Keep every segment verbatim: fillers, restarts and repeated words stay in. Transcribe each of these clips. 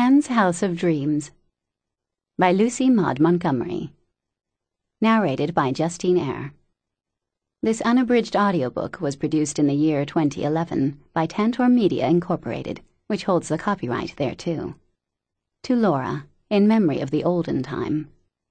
Anne's House of Dreams by Lucy Maud Montgomery. Narrated by Justine Eyre. This unabridged audiobook was produced in the year twenty eleven by Tantor Media Incorporated, which holds the copyright thereto. To Laura, in memory of the olden time.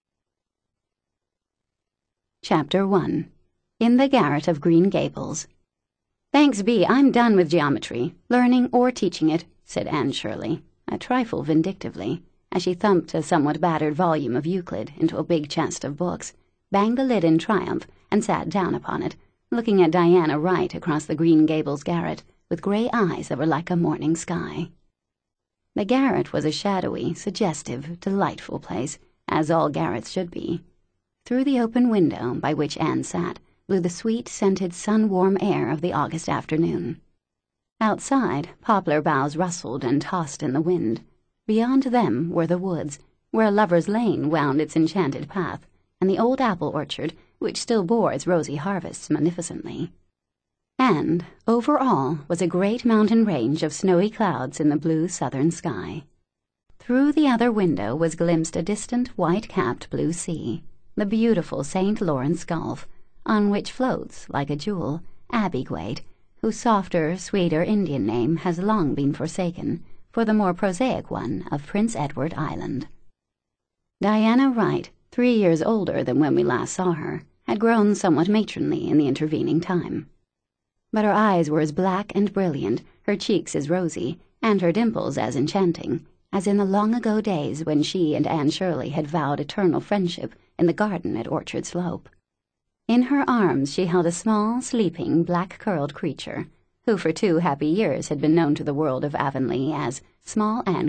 Chapter one. In the Garret of Green Gables. "Thanks be, I'm done with geometry, learning or teaching it," said Anne Shirley, a trifle vindictively, as she thumped a somewhat battered volume of Euclid into a big chest of books, banged the lid in triumph, and sat down upon it, looking at Diana Wright across the Green Gables garret, with grey eyes that were like a morning sky. The garret was a shadowy, suggestive, delightful place, as all garrets should be. Through the open window by which Anne sat blew the sweet, scented, sun-warm air of the August afternoon. Outside, poplar boughs rustled and tossed in the wind. Beyond them were the woods, where Lover's Lane wound its enchanted path, and the old apple orchard, which still bore its rosy harvests magnificently. And, over all, was a great mountain range of snowy clouds in the blue southern sky. Through the other window was glimpsed a distant, white-capped blue sea, the beautiful Saint Lawrence Gulf, on which floats, like a jewel, Abbeyguade, whose softer, sweeter Indian name has long been forsaken for the more prosaic one of Prince Edward Island. Diana Wright, three years older than when we last saw her, had grown somewhat matronly in the intervening time. But her eyes were as black and brilliant, her cheeks as rosy, and her dimples as enchanting, as in the long-ago days when she and Anne Shirley had vowed eternal friendship in the garden at Orchard Slope. In her arms she held a small, sleeping, black-curled creature, who for two happy years had been known to the world of Avonlea as Small Anne